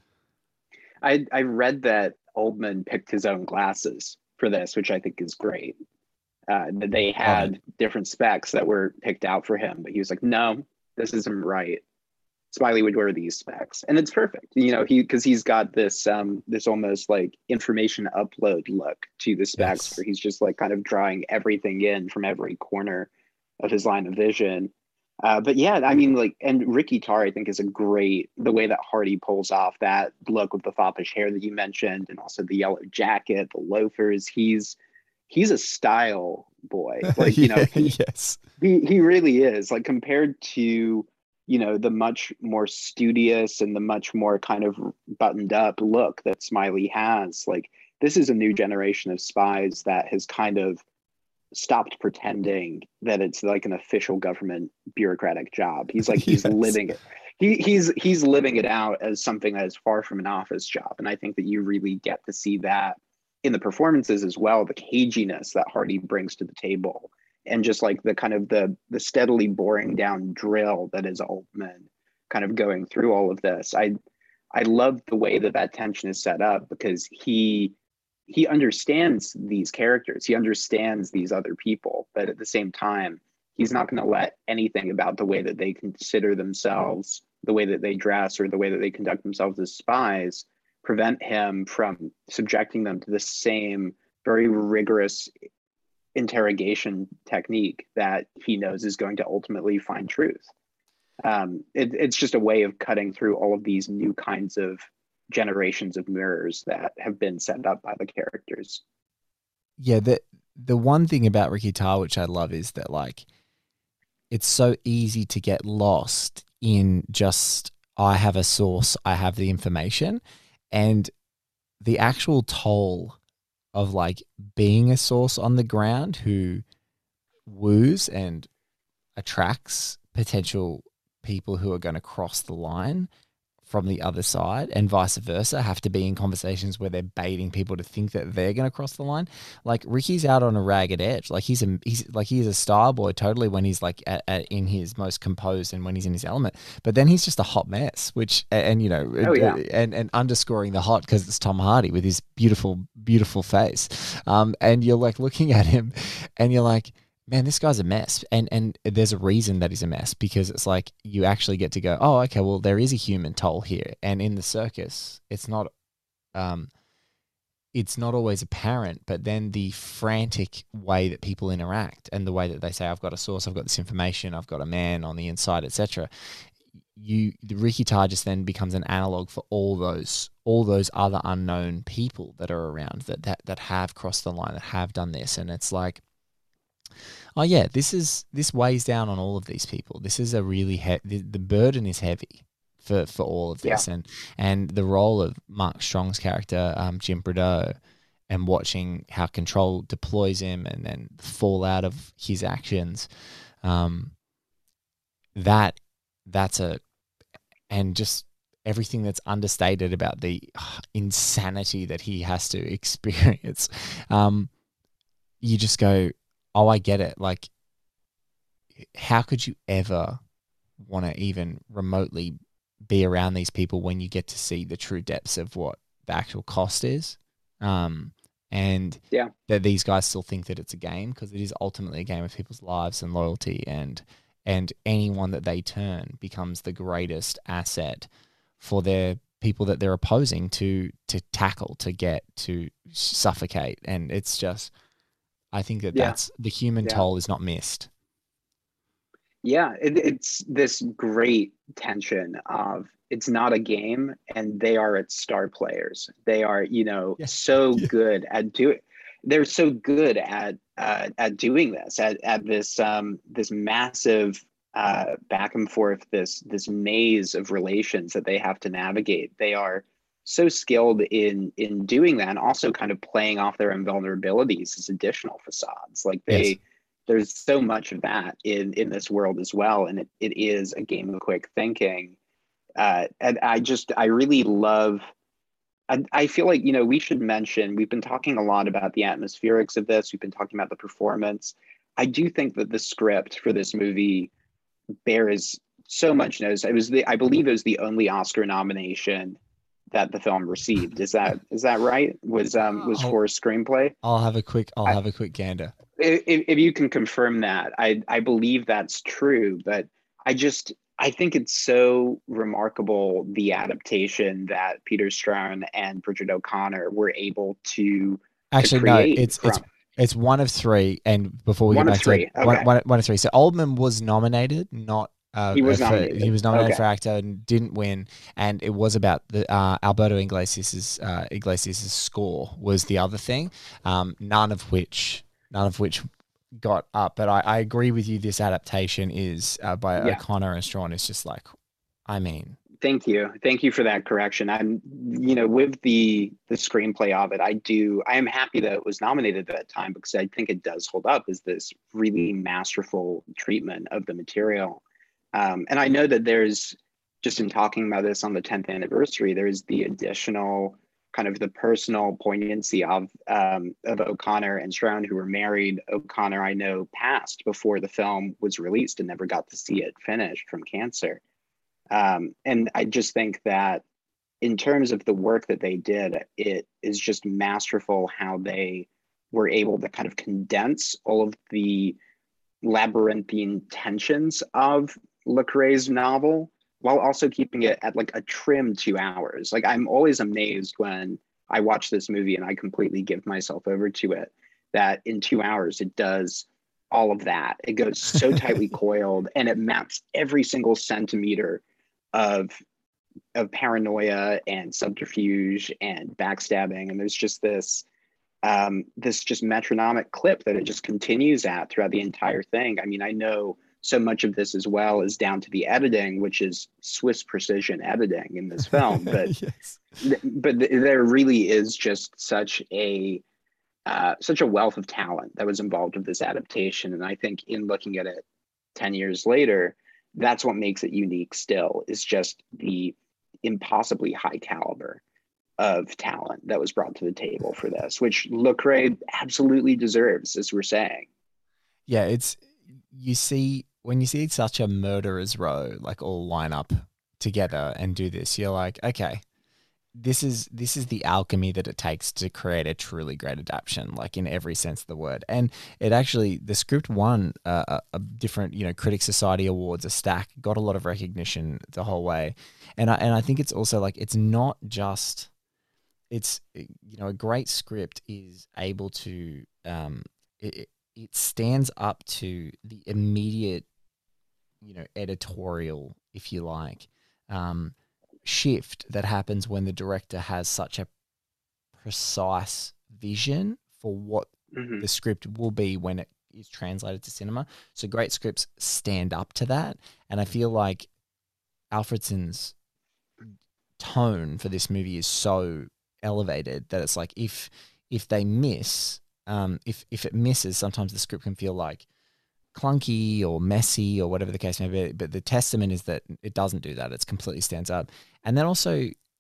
I I read that Oldman picked his own glasses for this, which I think is great. Uh, that they had different specs that were picked out for him, but he was like, no, this isn't right. Smiley would wear these specs, and it's perfect. You know, he because he's got this um this almost like information upload look to the specs, Yes. where he's just like kind of drawing everything in from every corner of his line of vision. Uh, but yeah, I mean, like, and Ricky Tarr, I think, is a great, the way that Hardy pulls off that look with the foppish hair that you mentioned, and also the yellow jacket, the loafers. He's he's a style boy. Like, you know, he, yes. he he really is. Like, compared to, you know, the much more studious and the much more kind of buttoned up look that Smiley has. Like, this is a new generation of spies that has kind of stopped pretending that it's like an official government bureaucratic job. He's like, he's Yes. living it. He, he's he's living it out as something that is far from an office job. And I think that you really get to see that in the performances as well, the caginess that Hardy brings to the table, and just like the kind of the the steadily boring down drill that is Altman kind of going through all of this. I I love the way that that tension is set up, because he he understands these characters, he understands these other people, but at the same time, he's not going to let anything about the way that they consider themselves, the way that they dress, or the way that they conduct themselves as spies prevent him from subjecting them to the same very rigorous interrogation technique that he knows is going to ultimately find truth. Um, it, it's just a way of cutting through all of these new kinds of generations of mirrors that have been set up by the characters. Yeah, the the one thing about Ricky Tarr which I love is that, like, it's so easy to get lost in just, I have a source, I have the information, and the actual toll of like being a source on the ground who woos and attracts potential people who are going to cross the line from the other side, and vice versa, have to be in conversations where they're baiting people to think that they're going to cross the line. Like, Ricky's out on a ragged edge. Like, he's a he's like he's a star boy totally when he's like at, at, in his most composed and when he's in his element. But then he's just a hot mess. Which and, and you know Oh, yeah. and and underscoring the hot because it's Tom Hardy with his beautiful beautiful face. Um, and you're like looking at him, and you're like, man, this guy's a mess. And and there's a reason that he's a mess, because it's like you actually get to go, oh, okay, well, there is a human toll here. And in the circus, it's not um, it's not always apparent, but then the frantic way that people interact and the way that they say, I've got a source, I've got this information, I've got a man on the inside, et cetera. You, the Ricky Tarr just then becomes an analog for all those all those other unknown people that are around that that, that have crossed the line, that have done this. And it's like, oh yeah, this is this weighs down on all of these people. This is a really he- the, the burden is heavy for, for all of this, Yeah. and and the role of Mark Strong's character, um, Jim Brideau, and watching how Control deploys him and then the fallout of his actions. Um, that that's a and just everything that's understated about the uh, insanity that he has to experience. Um, you just go, oh, I get it. Like, how could you ever want to even remotely be around these people when you get to see the true depths of what the actual cost is? Um, and yeah. that these guys still think that it's a game, because it is ultimately a game of people's lives and loyalty, and and anyone that they turn becomes the greatest asset for their people that they're opposing to to tackle, to get, to suffocate. And it's just, I think that yeah. that's the human yeah. toll is not missed. Yeah, it, it's this great tension of it's not a game and they are its star players. They are, you know, yeah. so yeah. good at doing. They're so good at uh, at doing this, at at this um, this massive uh, back and forth, this this maze of relations that they have to navigate. They are so skilled in in doing that, and also kind of playing off their invulnerabilities as additional facades. Like they. Yes. There's so much of that in, in this world as well. And it, it is a game of quick thinking. Uh, and I just, I really love, I, I feel like, you know, we should mention, we've been talking a lot about the atmospherics of this. We've been talking about the performance. I do think that the script for this movie bears so much notice. It was the, I believe it was the only Oscar nomination that the film received. Is that, is that right? Was, um, was I'll, for screenplay? I'll have a quick, I'll I, have a quick gander. If, if you can confirm that, I, I believe that's true, but I just, I think it's so remarkable, the adaptation that Peter Straughan and Bridget O'Connor were able to Actually, to no, create it's, from. it's, it's one of three. And before we one get of back three. to it, okay. one, one, one of three. So Oldman was nominated, not, Uh, he was for, nominated. He was nominated okay. for actor and didn't win, and it was about the uh, Alberto Iglesias's uh, Iglesias's score was the other thing. Um, none of which, none of which got up. But I, I agree with you. This adaptation is uh, by Yeah. O'Connor and Straughan. It's just like, I mean, thank you, thank you for that correction. I'm, you know, with the the screenplay of it, I do. I am happy that it was nominated at that time, because I think it does hold up as this really masterful treatment of the material. Um, and I know that there's, just in talking about this on the tenth anniversary, there's the additional kind of the personal poignancy of um, of O'Connor and Straughan, who were married. O'Connor, I know, passed before the film was released and never got to see it finished from cancer. Um, and I just think that in terms of the work that they did, it is just masterful how they were able to kind of condense all of the labyrinthine tensions of Le Carré's novel while also keeping it at like a trim two hours. Like, I'm always amazed when I watch this movie and I completely give myself over to it, that in two hours it does all of that. It goes so tightly coiled, and it maps every single centimeter of of paranoia and subterfuge and backstabbing. And there's just this um, this just metronomic clip that it just continues at throughout the entire thing. I mean, I know so much of this as well is down to the editing, which is Swiss precision editing in this film. But yes. th- but th- there really is just such a uh, such a wealth of talent that was involved with this adaptation. And I think in looking at it ten years later, that's what makes it unique still, is just the impossibly high caliber of talent that was brought to the table for this, which Le Carré absolutely deserves, as we're saying. Yeah, it's, you see, when you see such a murderer's row like all line up together and do this, you're like, okay, this is this is the alchemy that it takes to create a truly great adaptation, like in every sense of the word. And it actually, the script won uh, a, a different, you know, Critics Society awards, a stack, got a lot of recognition the whole way. And I, and I think it's also like, it's not just, it's, you know, a great script is able to, um, it, it stands up to the immediate, you know, editorial, if you like, um, shift that happens when the director has such a precise vision for what Mm-hmm. the script will be when it is translated to cinema. So great scripts stand up to that. And I feel like Alfredson's tone for this movie is so elevated that it's like, if if they miss, um, if if it misses, sometimes the script can feel like clunky or messy or whatever the case may be. But the testament is that it doesn't do that. It completely stands up. And then also,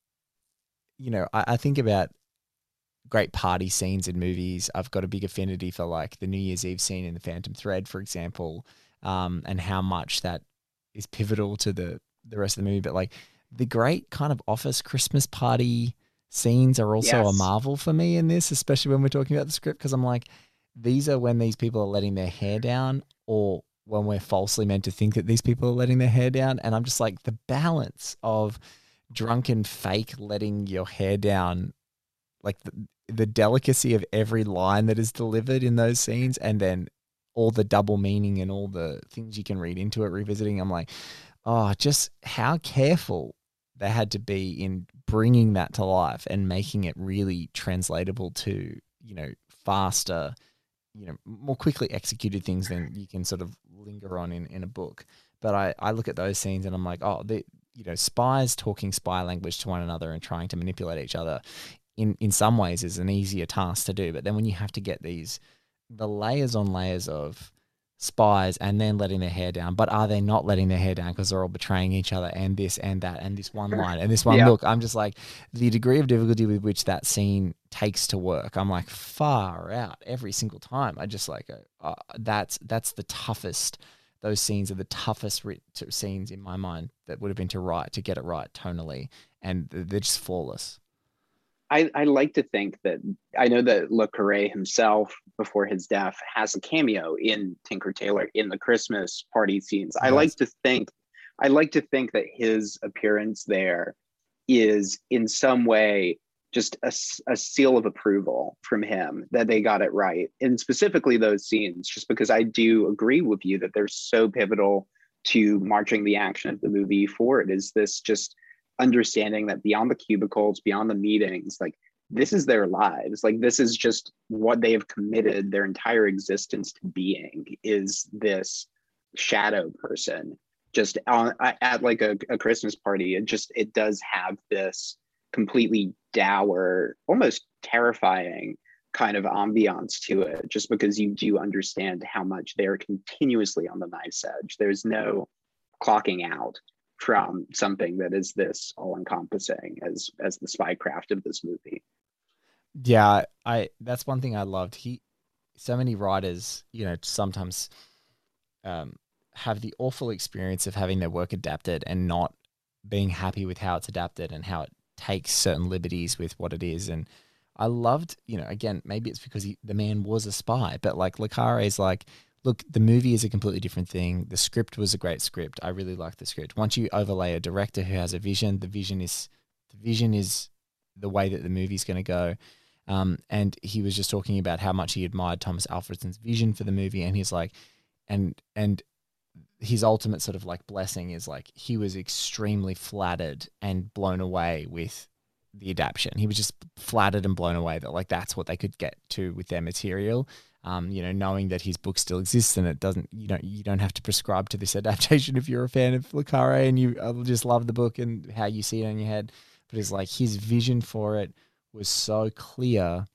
you know, I, I think about great party scenes in movies. I've got a big affinity for like the New Year's Eve scene in The Phantom Thread, for example, um, and how much that is pivotal to the, the rest of the movie. But like the great kind of office Christmas party scenes are also Yes. a marvel for me in this, especially when we're talking about the script, because I'm like, these are when these people are letting their hair down, or when we're falsely meant to think that these people are letting their hair down. And I'm just like, the balance of drunken fake letting your hair down, like the, the delicacy of every line that is delivered in those scenes, and then all the double meaning and all the things you can read into it revisiting. I'm like, oh, just how careful they had to be in bringing that to life and making it really translatable to, you know, faster, you know, more quickly executed things than you can sort of linger on in, in a book. But I, I look at those scenes and I'm like, oh, the, you know, spies talking spy language to one another and trying to manipulate each other in, in some ways is an easier task to do. But then when you have to get these, the layers on layers of spies and then letting their hair down, but are they not letting their hair down because they're all betraying each other, and this and that and this one line and this one Yeah. look, I'm just like, the degree of difficulty with which that scene takes to work, I'm like, far out every single time. I just like, uh, that's that's the toughest. Those scenes are the toughest writ- to- scenes in my mind that would have been to write, to get it right tonally, and they're just flawless. I, I like to think that I know that Le Carre himself, before his death, has a cameo in Tinker Tailor in the Christmas party scenes. I Yes. like to think, I like to think that his appearance there is in some way just a, s- a seal of approval from him that they got it right, and specifically those scenes. Just because I do agree with you that they're so pivotal to marching the action of the movie forward. Is this just understanding that beyond the cubicles, beyond the meetings, like this is their lives, like this is just what they have committed their entire existence to being, is this shadow person just on, at like a, a Christmas party. It just, it does have this completely dour, almost terrifying kind of ambiance to it, just because you do understand how much they're continuously on the knife's edge. There's no clocking out from something that is this all-encompassing as as the spycraft of this movie. Yeah, I that's one thing I loved. He, so many writers, you know, sometimes um, have the awful experience of having their work adapted and not being happy with how it's adapted and how it takes certain liberties with what it is. And I loved, you know, again, maybe it's because he, the man was a spy, but like Le Carre is like, look, the movie is a completely different thing. The script was a great script. I really like the script. Once you overlay a director who has a vision, the vision is the vision is the way that the movie's going to go. Um, and he was just talking about how much he admired Thomas Alfredson's vision for the movie, and he's like, and and his ultimate sort of like blessing is like he was extremely flattered and blown away with the adaptation. He was just flattered and blown away that like that's what they could get to with their material. Um, you know, knowing that his book still exists and it doesn't, you don't, you don't have to prescribe to this adaptation if you're a fan of Le Carre and you uh, just love the book and how you see it in your head. But it's like his vision for it was so clear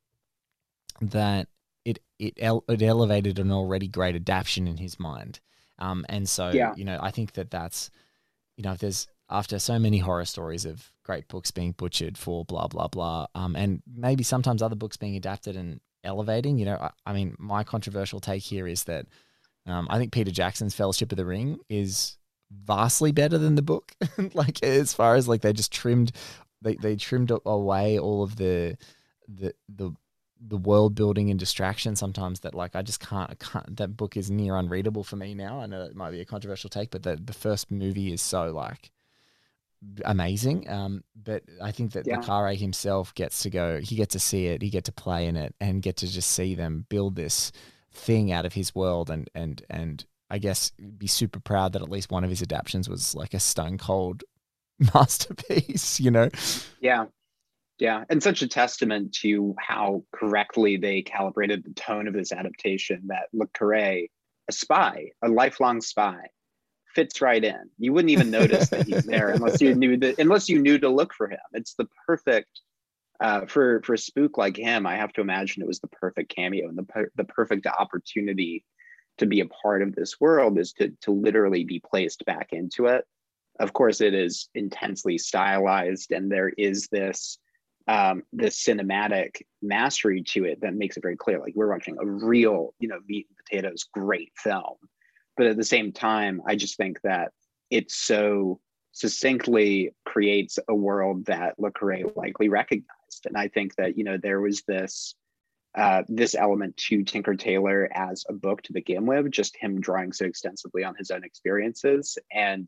that it it, ele- it elevated an already great adaptation in his mind. Um, and so, Yeah. you know, I think that that's, you know, if there's, after so many horror stories of great books being butchered for blah, blah, blah, um, and maybe sometimes other books being adapted and elevating, you know, I, I mean, my controversial take here is that um, I think Peter Jackson's Fellowship of the Ring is vastly better than the book. Like as far as like they just trimmed, they, they trimmed away all of the, the, the, the world building and distraction sometimes that like I just can't, I can't that book is near unreadable for me now. I know it might be a controversial take, but the, the first movie is so like amazing. Um, but I think that Yeah. Le Carre himself gets to go, he gets to see it, he get to play in it and get to just see them build this thing out of his world and and and I guess be super proud that at least one of his adaptations was like a stone cold masterpiece, you know? Yeah. Yeah. And such a testament to how correctly they calibrated the tone of this adaptation that Le Carre, a spy, a lifelong spy, fits right in. You wouldn't even notice that he's there unless you knew that unless you knew to look for him. It's the perfect uh, for for a spook like him, I have to imagine it was the perfect cameo and the per- the perfect opportunity to be a part of this world is to to literally be placed back into it. Of course, it is intensely stylized, and there is this um, this cinematic mastery to it that makes it very clear, like we're watching a real, you know, meat and potatoes great film. But at the same time, I just think that it so succinctly creates a world that Le Carré likely recognized. And I think that, you know, there was this uh, this element to Tinker Tailor as a book to begin with, just him drawing so extensively on his own experiences. And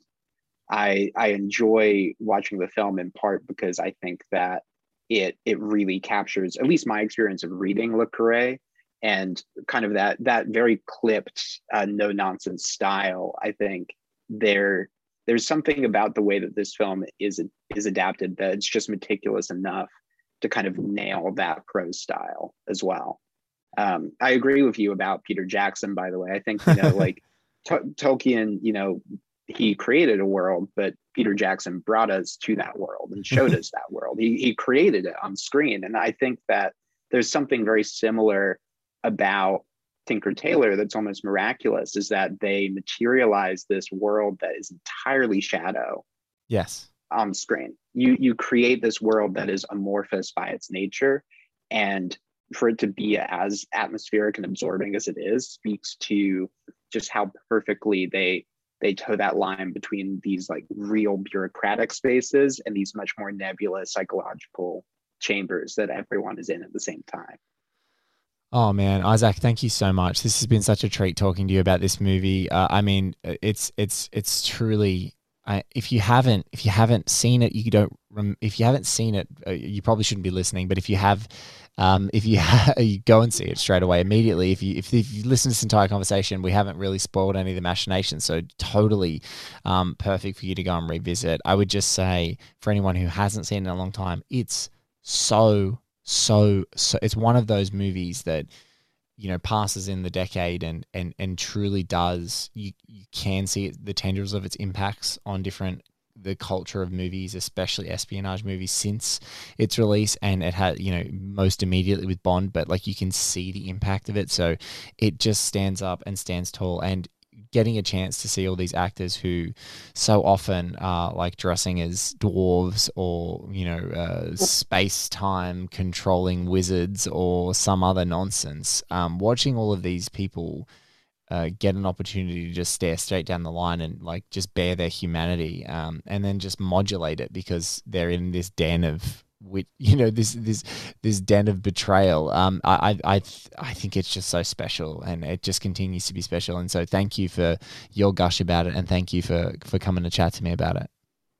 I I enjoy watching the film in part because I think that it it really captures at least my experience of reading Le Carré and kind of that that very clipped, uh, no nonsense style. I think there there's something about the way that this film is is adapted that it's just meticulous enough to kind of nail that prose style as well. Um, I agree with you about Peter Jackson, by the way. I think, you know, like T- Tolkien, you know, he created a world, but Peter Jackson brought us to that world and showed us that world. He he created it on screen. And I think that there's something very similar about Tinker Tailor that's almost miraculous, is that they materialize this world that is entirely shadow. Yes. On screen. You you create this world that is amorphous by its nature, and for it to be as atmospheric and absorbing as it is speaks to just how perfectly they they toe that line between these like real bureaucratic spaces and these much more nebulous psychological chambers that everyone is in at the same time. Oh man, Isaac, thank you so much. This has been such a treat talking to you about this movie. Uh, I mean, it's it's it's truly. Uh, if you haven't, if you haven't seen it, you don't. Rem- if you haven't seen it, uh, you probably shouldn't be listening. But if you have, um, if you ha- you go and see it straight away, immediately. If you if, if you listen to this entire conversation, we haven't really spoiled any of the machinations, so totally um, perfect for you to go and revisit. I would just say for anyone who hasn't seen it in a long time, it's so so so. It's one of those movies that, you know, passes in the decade and and and truly does, you you can see it, the tendrils of its impacts on different, the culture of movies, especially espionage movies since its release. And it had, you know, most immediately with Bond, but like you can see the impact of it. So it just stands up and stands tall. And getting a chance to see all these actors who so often are like dressing as dwarves or, you know, uh, space-time controlling wizards or some other nonsense, um, watching all of these people uh, get an opportunity to just stare straight down the line and like just bear their humanity, um, and then just modulate it because they're in this den of, with, you know, this this this den of betrayal. Um, I I I, th- I think it's just so special, and it just continues to be special. And so, thank you for your gush about it, and thank you for for coming to chat to me about it.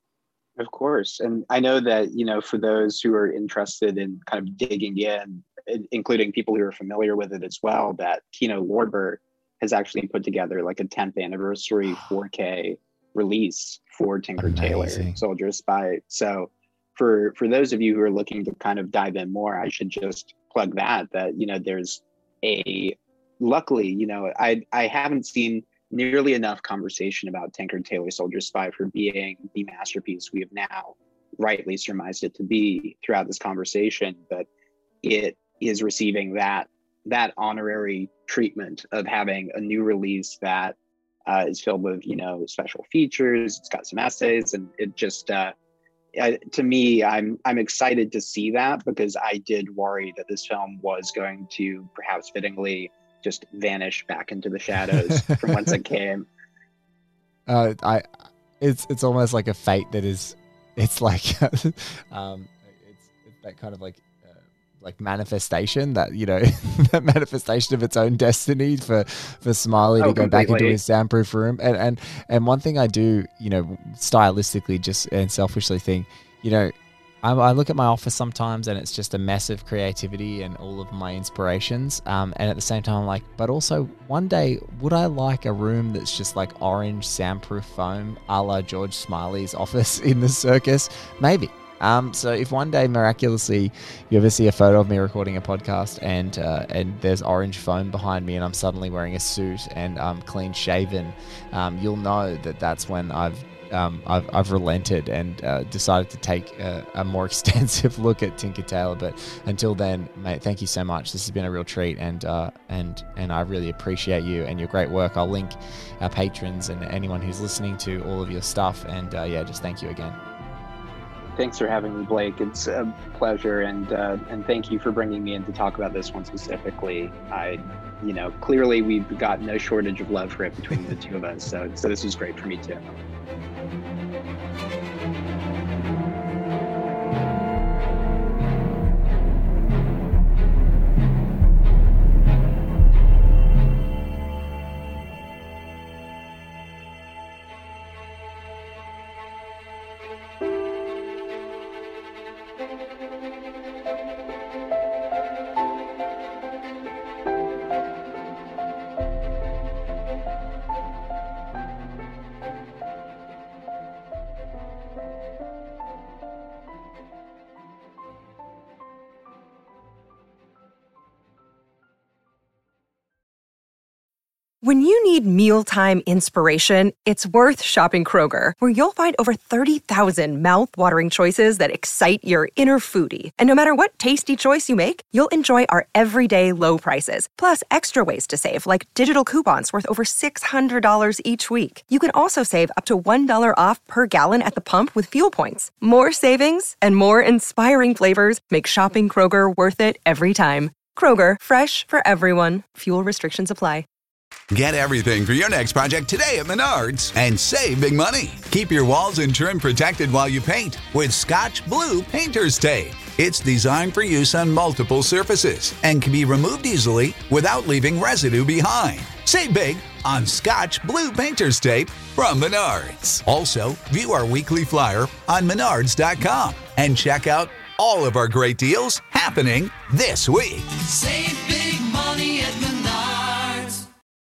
Of course, and I know that, you know, for those who are interested in kind of digging in, including people who are familiar with it as well, that Kino Lorber has actually put together like a tenth anniversary four K release for Tinker Tailor Soldier Spy. So for for those of you who are looking to kind of dive in more, I should just plug that, that, you know, there's a, luckily, you know, I I haven't seen nearly enough conversation about Tinker Tailor Soldier Spy for being the masterpiece we have now rightly surmised it to be throughout this conversation, but it is receiving that that honorary treatment of having a new release that uh, is filled with, you know, special features. It's got some essays, and it just uh, Uh, to me, I'm I'm excited to see that, because I did worry that this film was going to perhaps fittingly just vanish back into the shadows from whence it came. Uh, I, it's it's almost like a fate that is, it's like, um, it's, it's that kind of like uh, like manifestation that, you know, that manifestation of its own destiny for for Smiley oh, to go completely. back into his soundproof room. And and and one thing I do, you know, stylistically just and selfishly think, you know, I, I look at my office sometimes and it's just a mess of creativity and all of my inspirations. Um, and at the same time, I'm like, but also one day, would I like a room that's just like orange soundproof foam, a la George Smiley's office in the circus? Maybe. Um, so if one day miraculously you ever see a photo of me recording a podcast and uh, and there's orange foam behind me and I'm suddenly wearing a suit and I'm clean shaven, um, you'll know that that's when I've um, I've, I've relented and uh, decided to take a, a more extensive look at Tinker Tailor. But until then, mate, thank you so much. This has been a real treat, and uh, and and I really appreciate you and your great work. I'll link our patrons and anyone who's listening to all of your stuff. And uh, yeah, just thank you again. Thanks for having me, Blake. It's a pleasure, and uh, and thank you for bringing me in to talk about this one specifically. I, you know, clearly we've got no shortage of love for it between the two of us, so so this was great for me too. When you need mealtime inspiration, it's worth shopping Kroger, where you'll find over thirty thousand mouth-watering choices that excite your inner foodie. And no matter what tasty choice you make, you'll enjoy our everyday low prices, plus extra ways to save, like digital coupons worth over six hundred dollars each week. You can also save up to one dollar off per gallon at the pump with fuel points. More savings and more inspiring flavors make shopping Kroger worth it every time. Kroger, fresh for everyone. Fuel restrictions apply. Get everything for your next project today at Menards and save big money. Keep your walls and trim protected while you paint with Scotch Blue Painter's Tape. It's designed for use on multiple surfaces and can be removed easily without leaving residue behind. Save big on Scotch Blue Painter's Tape from Menards. Also, view our weekly flyer on menards dot com and check out all of our great deals happening this week. Save